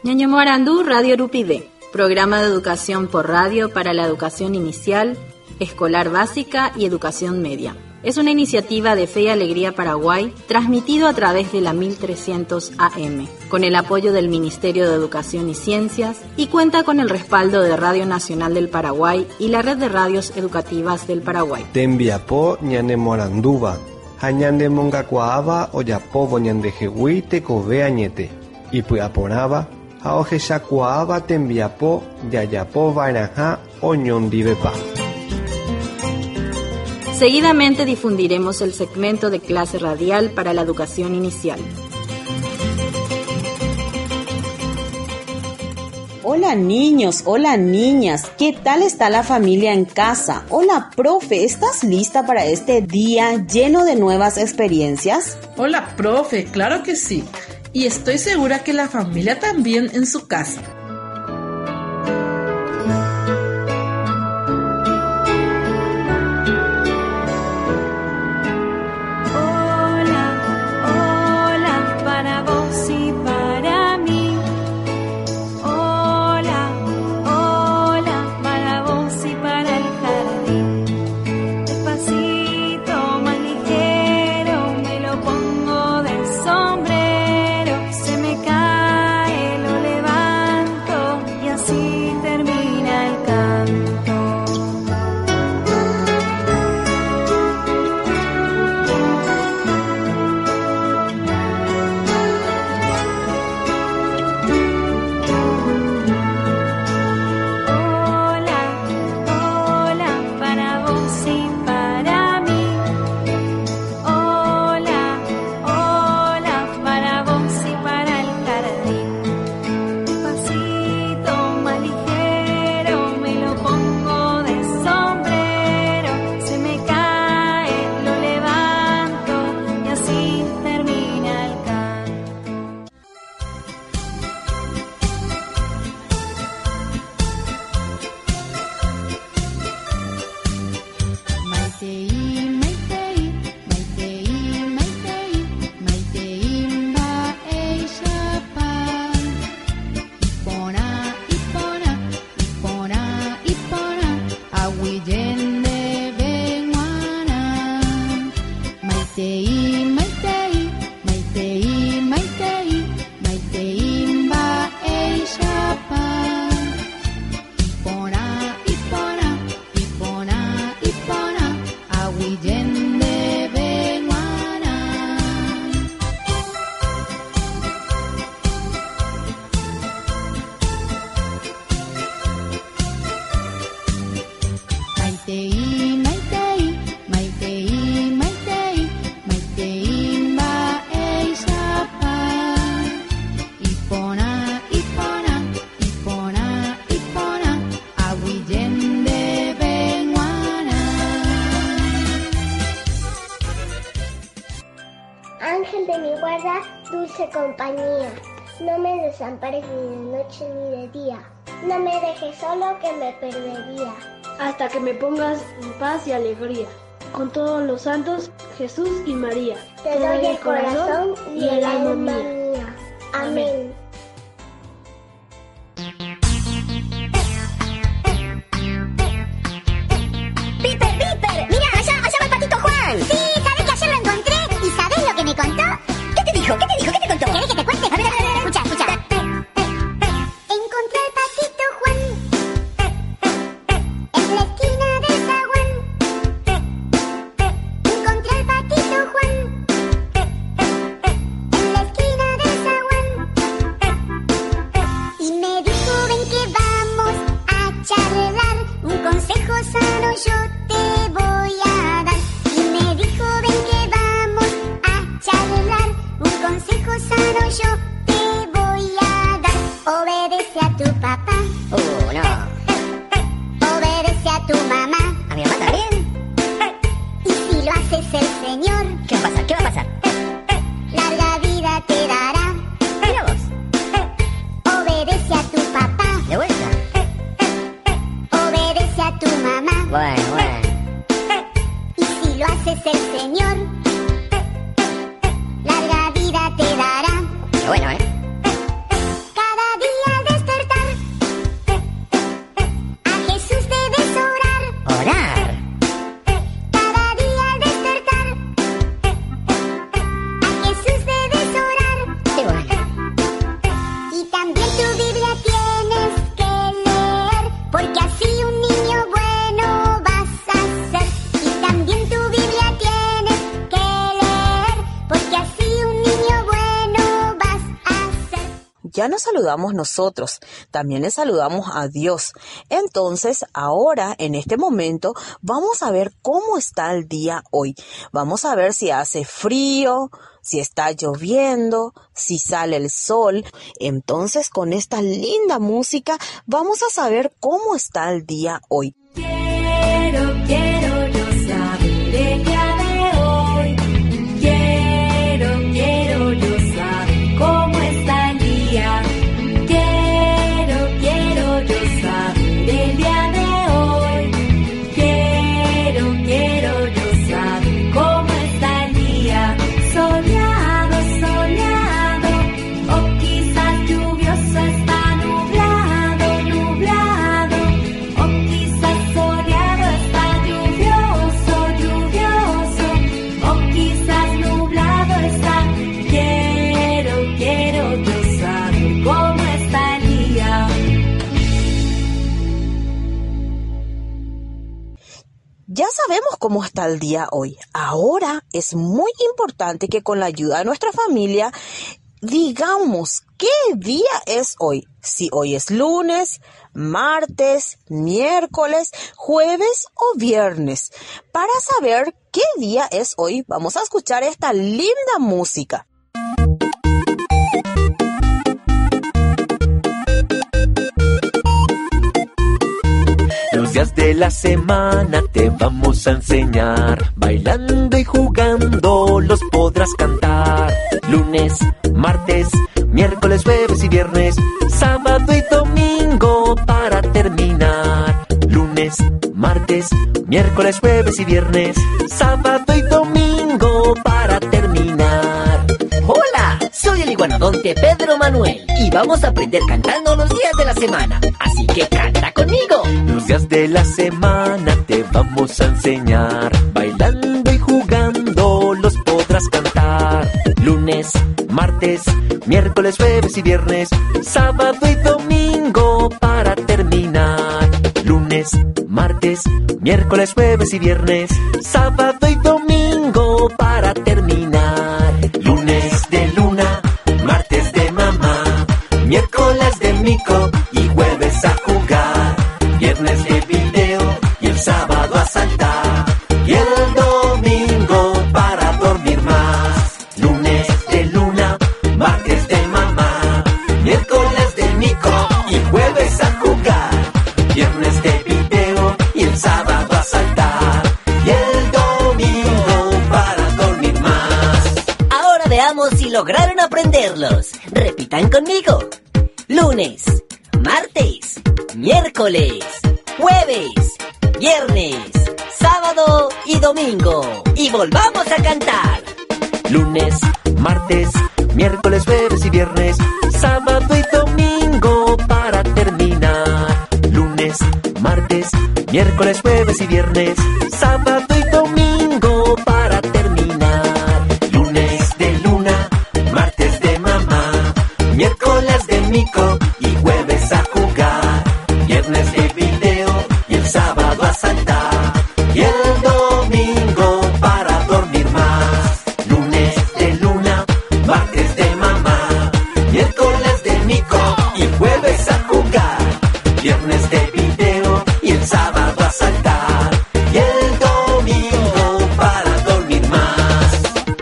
Ñaño Morandú, Radio Rupide, programa de educación por radio para la educación inicial, escolar básica y educación media. Es una iniciativa de Fe y Alegría Paraguay, transmitido a través de la 1300 AM, con el apoyo del Ministerio de Educación y Ciencias, y cuenta con el respaldo de Radio Nacional del Paraguay y la Red de Radios Educativas del Paraguay. Tembiapó ñane Moranduba, hañande mongacuaaba oyapobo ñande jehui tekove añete, y puyaporaba, aoje shakuaaba tembiapó yayapo vairaja oñondivepa. Seguidamente difundiremos el segmento de clase radial para la educación inicial. Hola niños, hola niñas, ¿qué tal está la familia en casa? Hola profe, ¿estás lista para este día lleno de nuevas experiencias? Hola profe, claro que sí. Y estoy segura que la familia también en su casa. Ángel de mi guarda, dulce compañía, no me desampares ni de noche ni de día, no me dejes solo que me perdería. Hasta que me pongas en paz y alegría, con todos los santos, Jesús y María. Te doy el corazón y el alma mía. Amén. ¡Piper! ¡Mira, allá va el patito Juan! Sí, ¿sabés que ayer lo encontré? ¿Y sabés lo que me contó? ¿Qué te dijo? ¿Qué te contó? ¿Querés que te cuente? A ver, escucha. Encontré al patito Juan en la esquina del zaguán. Encontré al patito Juan en la esquina del zaguán. Y me dijo, ven que vamos a charlar, un consejo sano yo te voy a dar. Y me dijo, ven que vamos a charlar, un consejo sano yo te voy a dar. Obedece a tu papá. No. Obedece a tu mamá. ¿A mi mamá también? Y si lo haces el Señor, ¿Qué va a pasar? ¿Qué va a pasar? larga vida te dará. Mira vos. Obedece a tu papá. De vuelta. Obedece a tu mamá. Bueno. Y si lo haces el Señor, larga vida te dará. Qué bueno, Cada día ya nos saludamos nosotros, también le saludamos a Dios. Entonces, ahora, en este momento, vamos a ver cómo está el día hoy. Vamos a ver si hace frío, si está lloviendo, si sale el sol. Entonces, con esta linda música, vamos a saber cómo está el día hoy. Quiero yo saber el día de hoy. Quiero yo saber cómo está el día. Quiero yo saber el día de hoy. Quiero yo saber cómo está el día. Soleado, o quizás lluvioso, está nublado, o quizás soleado, está lluvioso, o quizás nublado está. Quiero yo saber cómo está el día. Ya sabemos cómo está el día hoy. Ahora es muy importante que con la ayuda de nuestra familia digamos qué día es hoy. Si hoy es lunes, martes, miércoles, jueves o viernes. Para saber qué día es hoy, vamos a escuchar esta linda música. Los días de la semana te vamos a enseñar. Bailando y jugando los podrás cantar. Lunes, martes, miércoles, jueves y viernes. Sábado y domingo para terminar. Lunes, martes, miércoles, jueves y viernes. Sábado y domingo para terminar. Hola, soy el iguanodonte Pedro Manuel y vamos a aprender cantando los días de la semana. Así que canta conmigo. Los días de la semana te vamos a enseñar. Bailando y jugando los podrás cantar. Lunes, martes, miércoles, jueves y viernes. Sábado y domingo para terminar. Lunes, martes, miércoles, jueves y viernes. Sábado y domingo para terminar. Lunes de luna, martes de mamá, miércoles de mico y jueves a jugar. Viernes de video y el sábado a saltar. Y el domingo para dormir más. Lunes de luna, martes de mamá, miércoles de mico y jueves a jugar. Viernes de video y el sábado a saltar. Y el domingo para dormir más. Ahora veamos si lograron aprenderlos. Repitan conmigo. Lunes, martes, miércoles, jueves, viernes, sábado y domingo. Y volvamos a cantar. Lunes, martes, miércoles, jueves y viernes. Sábado y domingo para terminar. Lunes, martes, miércoles, jueves y viernes. Sábado y domingo para terminar. Lunes de luna, martes de mamá, miércoles de mico y jueves a jugar. Viernes de video y el sábado a saltar. Y el domingo para dormir más. Lunes de luna, martes de mamá, miércoles de mico y jueves a jugar. Viernes de video y el sábado a saltar. Y el domingo para dormir más.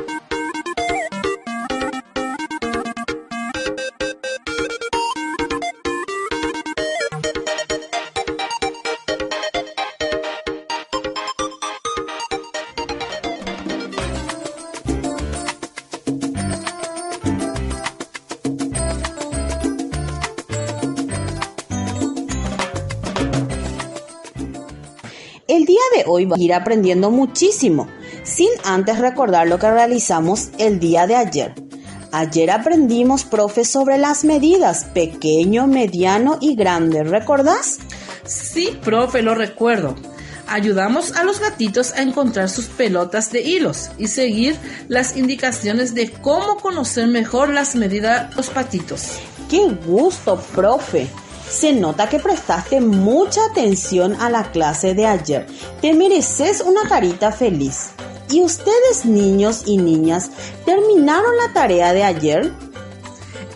El día de hoy va a ir aprendiendo muchísimo, sin antes recordar lo que realizamos el día de ayer. Ayer aprendimos, profe, sobre las medidas pequeño, mediano y grande. ¿Recordás? Sí, profe, lo recuerdo. Ayudamos a los gatitos a encontrar sus pelotas de hilos y seguir las indicaciones de cómo conocer mejor las medidas de los patitos. ¡Qué gusto, profe! Se nota que prestaste mucha atención a la clase de ayer. Te mereces una carita feliz. ¿Y ustedes, niños y niñas, terminaron la tarea de ayer?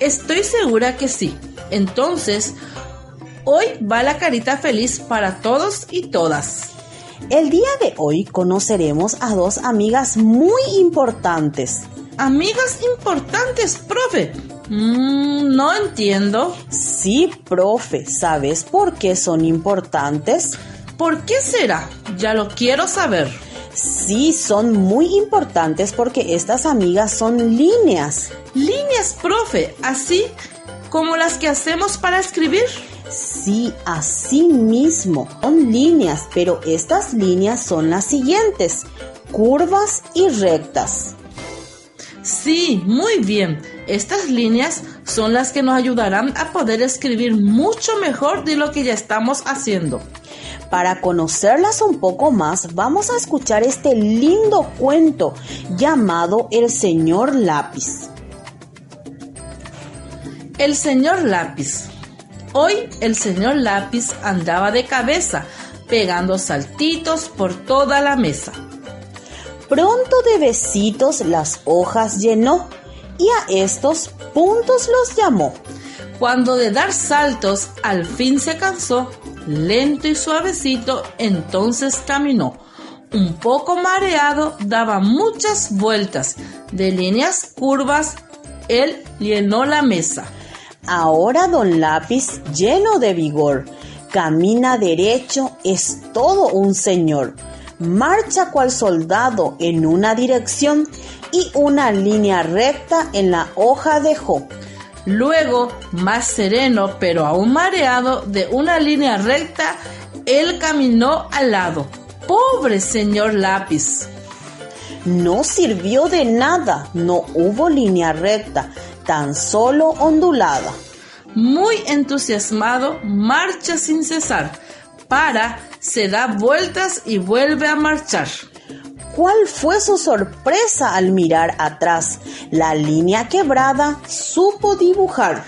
Estoy segura que sí. Entonces, hoy va la carita feliz para todos y todas. El día de hoy conoceremos a dos amigas muy importantes. ¿Amigas importantes, profe? No entiendo. Sí, profe, ¿sabes por qué son importantes? ¿Por qué será? Ya lo quiero saber. Sí, son muy importantes porque estas amigas son líneas. ¿Líneas, profe? ¿Así como las que hacemos para escribir? Sí, así mismo. Son líneas, pero estas líneas son las siguientes: curvas y rectas. Sí, muy bien. Estas líneas son las que nos ayudarán a poder escribir mucho mejor de lo que ya estamos haciendo. Para conocerlas un poco más, vamos a escuchar este lindo cuento llamado El Señor Lápiz. El señor Lápiz. Hoy el señor Lápiz andaba de cabeza, pegando saltitos por toda la mesa. Pronto de besitos las hojas llenó y a estos puntos los llamó. Cuando de dar saltos al fin se cansó, lento y suavecito entonces caminó. Un poco mareado daba muchas vueltas, de líneas curvas él llenó la mesa. Ahora don Lápiz, lleno de vigor, camina derecho, es todo un señor. Marcha cual soldado en una dirección y una línea recta en la hoja dejó. Luego, más sereno pero aún mareado, de una línea recta, él caminó al lado. ¡Pobre señor Lápiz! No sirvió de nada, no hubo línea recta, tan solo ondulada. Muy entusiasmado, marcha sin cesar. Se da vueltas y vuelve a marchar. ¿Cuál fue su sorpresa al mirar atrás? La línea quebrada supo dibujar.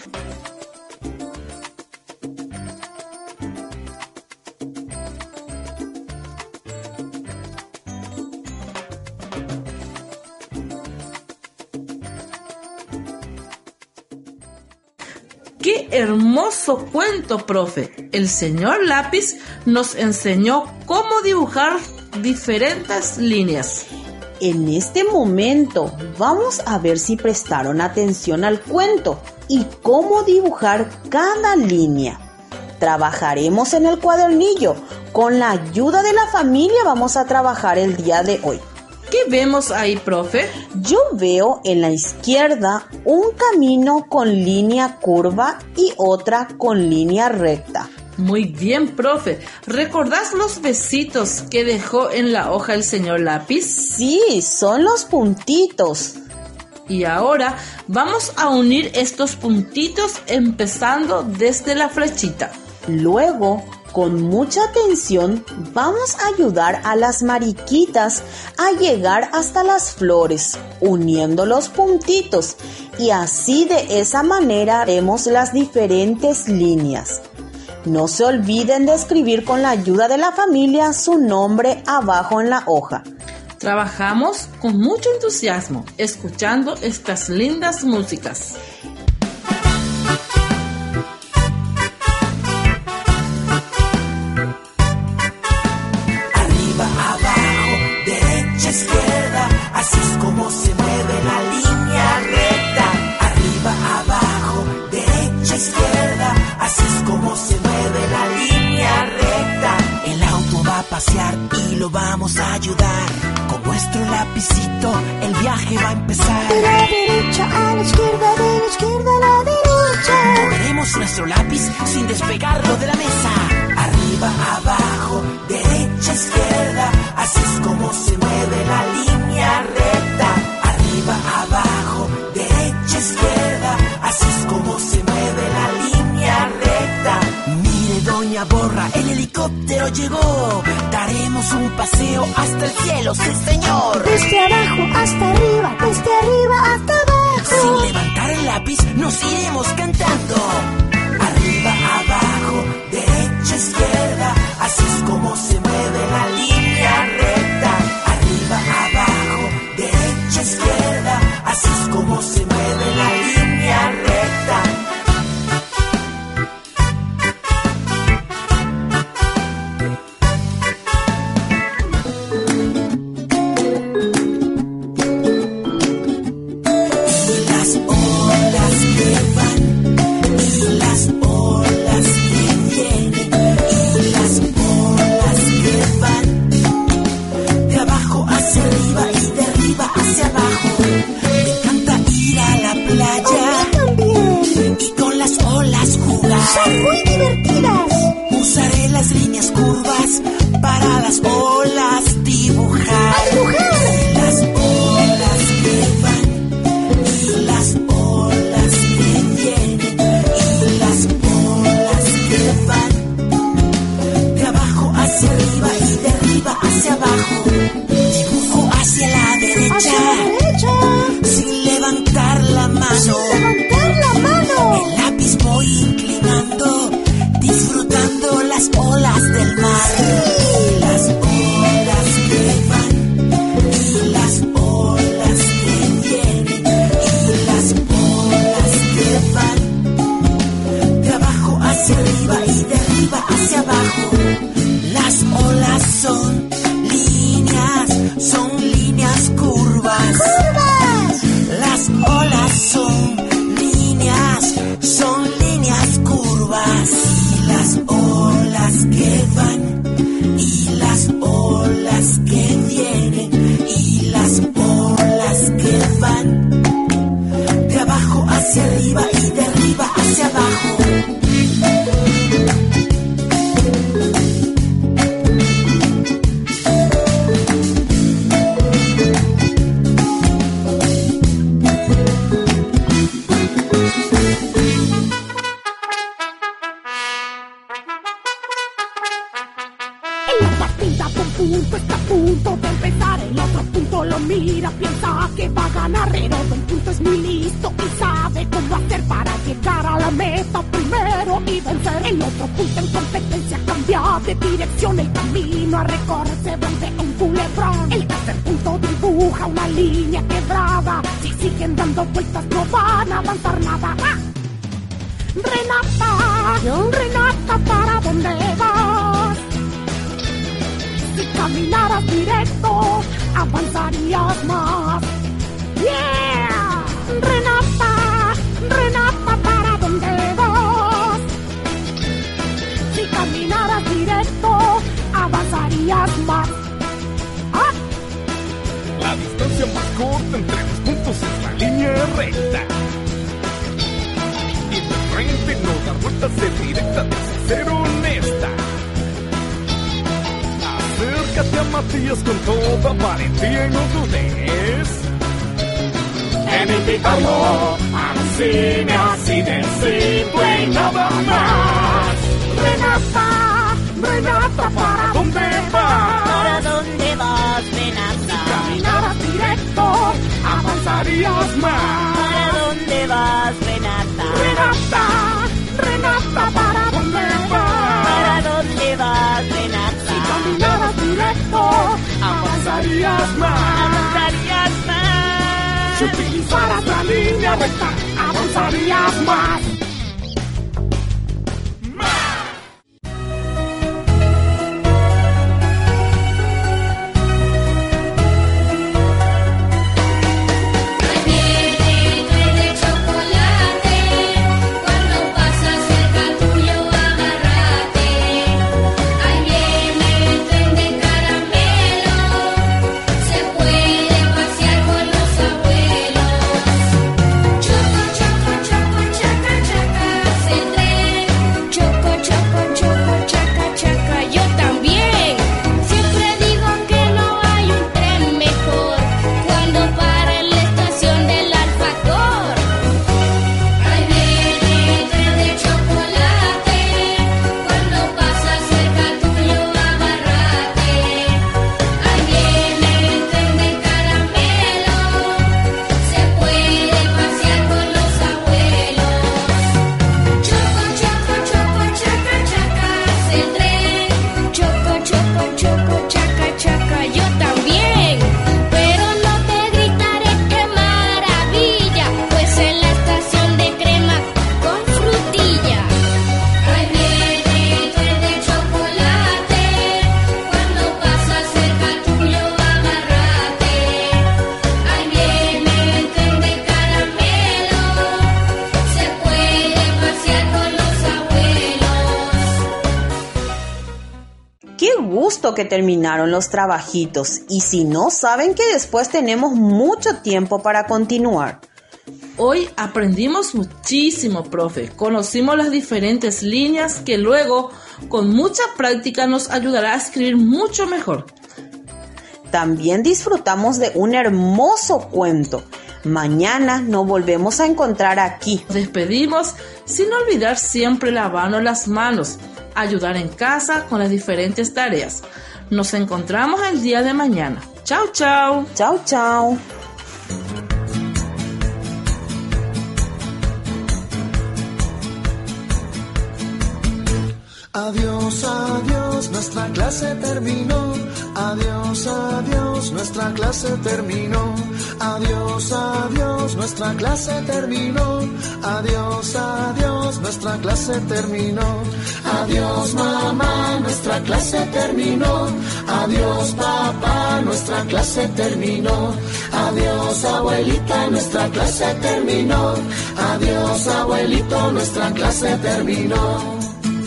¡Qué hermoso cuento, profe! El señor Lápiz nos enseñó cómo dibujar diferentes líneas. En este momento vamos a ver si prestaron atención al cuento y cómo dibujar cada línea. Trabajaremos en el cuadernillo. Con la ayuda de la familia vamos a trabajar el día de hoy. ¿Qué vemos ahí, profe? Yo veo en la izquierda un camino con línea curva y otra con línea recta. Muy bien, profe. ¿Recordás los besitos que dejó en la hoja el señor Lápiz? Sí, son los puntitos. Y ahora vamos a unir estos puntitos empezando desde la flechita. Luego, con mucha atención, vamos a ayudar a las mariquitas a llegar hasta las flores, uniendo los puntitos, y así de esa manera haremos las diferentes líneas. No se olviden de escribir con la ayuda de la familia su nombre abajo en la hoja. Trabajamos con mucho entusiasmo, escuchando estas lindas músicas. Y lo vamos a ayudar. Con nuestro lapicito el viaje va a empezar. De la derecha a la izquierda, de la izquierda a la derecha. Moveremos nuestro lápiz sin despegarlo de la mesa. Arriba, abajo, derecha, izquierda. Así es como se mueve la línea recta. Arriba, abajo, derecha, izquierda. Así es como se mueve la línea recta. Mire, doña Borra, el helicóptero llegó. Daremos un paseo hasta el cielo, sí señor. Desde abajo hasta arriba, desde arriba hasta abajo. Sin levantar el lápiz nos iremos cantando. Arriba, abajo, derecha, izquierda. Así es como se mueve la línea recta. Arriba, abajo, derecha, izquierda. Así es como se mueve la línea recta. arriba hacia abajo. Me encanta ir a la playa y con las olas jugar. Son muy divertidas. Usaré las líneas curvas para las olas dibujar. Y las olas que van, y las olas que vienen, y las olas que van, de abajo hacia arriba y de arriba hacia abajo. Dibujo hacia la derecha, sin levantar la mano. El lápiz voy inclinando, disfrutando las olas del mar. Y las olas que van, y las olas que vienen, y las olas que van, de abajo hacia arriba y de arriba hacia abajo. Las olas son líneas curvas. Las olas son líneas curvas. Y las olas que van, y las olas que vienen, y las olas que van, de abajo hacia arriba y de arriba hacia abajo. Está a punto de empezar, el otro punto lo mira, piensa que va a ganar, pero un punto es muy listo y sabe cómo hacer para llegar a la meta primero y vencer. El otro punto en competencia cambia de dirección, el camino a recorrer se vuelve un culebrón. El tercer punto dibuja una línea quebrada, si siguen dando vueltas no van a avanzar nada. ¡Ah! Renata, ¿para dónde vas? Si caminaras directo, avanzarías más. ¡Yeah! Renata, ¿para dónde vas? Si caminaras directo, avanzarías más. ¡Ah! La distancia más corta entre los puntos es la línea recta. Y de frente no dar vueltas de directa, de ser honesta. Acércate a Matías con toda valentía y no dudes en invitarlo al cine así de simple y nada más. Renata, ¿para dónde vas? ¿Para dónde vas, Renata? Si caminaras directo, avanzarías más. ¿Para dónde vas, Renata? Renata, ¿para dónde vas? ¿Para dónde vas, Renata? Si caminaras directo, avanzarías más. Si utilizaras la línea recta, avanzarías más. Choco, choco, choco, gusto que terminaron los trabajitos y si no, saben que después tenemos mucho tiempo para continuar. Hoy aprendimos muchísimo, profe. Conocimos las diferentes líneas que luego, con mucha práctica, nos ayudará a escribir mucho mejor. También disfrutamos de un hermoso cuento. Mañana nos volvemos a encontrar aquí. Nos despedimos sin olvidar siempre lavarnos las manos, ayudar en casa con las diferentes tareas. Nos encontramos el día de mañana. Chao, chao. Chao, chao. Adiós, adiós, nuestra clase terminó. Adiós, adiós, nuestra clase terminó. Adiós, adiós, nuestra clase terminó. Adiós, adiós, nuestra clase terminó. Adiós, mamá, nuestra clase terminó. Adiós, papá, nuestra clase terminó. Adiós, abuelita, nuestra clase terminó. Adiós, abuelito, nuestra clase terminó.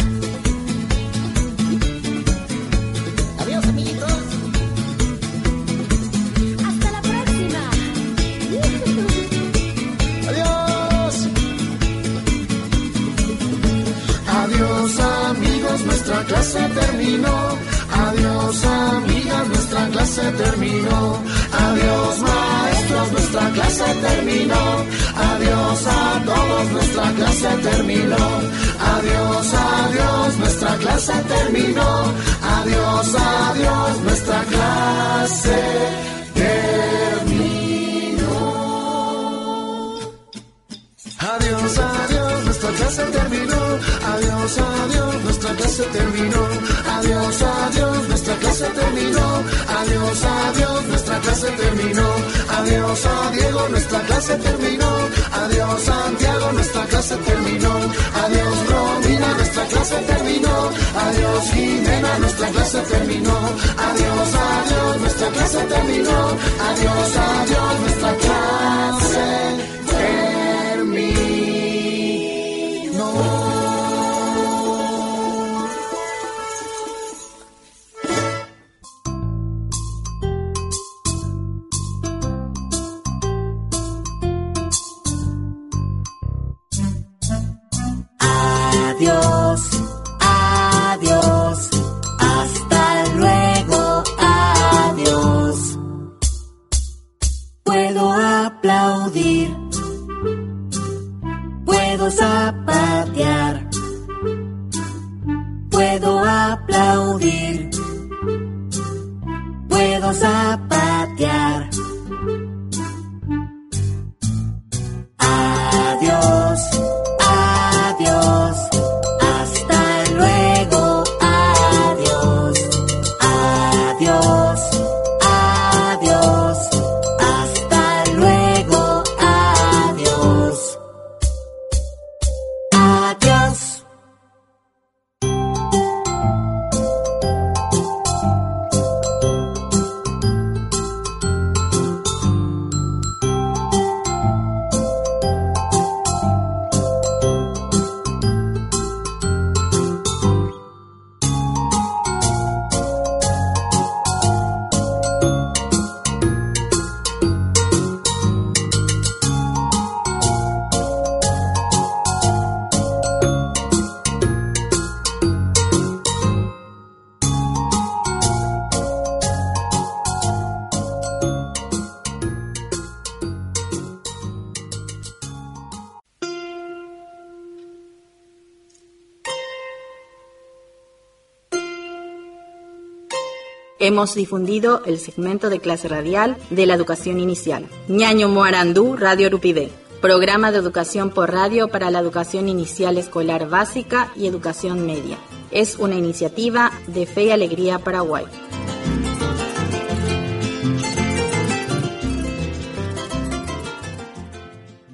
Nuestra clase terminó. Adiós, amigas, nuestra clase terminó. Adiós, maestros, nuestra clase terminó. Adiós a todos, nuestra clase terminó. Adiós, adiós, nuestra clase terminó. Adiós, adiós, nuestra clase terminó. Adiós, adiós, nuestra clase terminó. Adiós, adiós, nuestra clase terminó. Adiós, adiós, nuestra clase terminó. Adiós, adiós, nuestra clase terminó. Adiós a Diego, nuestra clase terminó. Adiós, Santiago, nuestra clase terminó. Adiós, Romina, nuestra clase terminó. Adiós, Jimena, nuestra clase terminó. Adiós, adiós, nuestra clase terminó. Adiós, adiós, nuestra clase terminó. Adiós, adiós, hasta luego, adiós. Puedo aplaudir, puedo zapatear, puedo aplaudir, puedo zapatear. Adiós, adiós. Hasta luego, adiós, adiós, adiós, hasta luego, adiós, adiós. Hemos difundido el segmento de clase radial de la educación inicial. Ñaño Moarandú, Radio Rupidé. Programa de educación por radio para la educación inicial escolar básica y educación media. Es una iniciativa de Fe y Alegría Paraguay.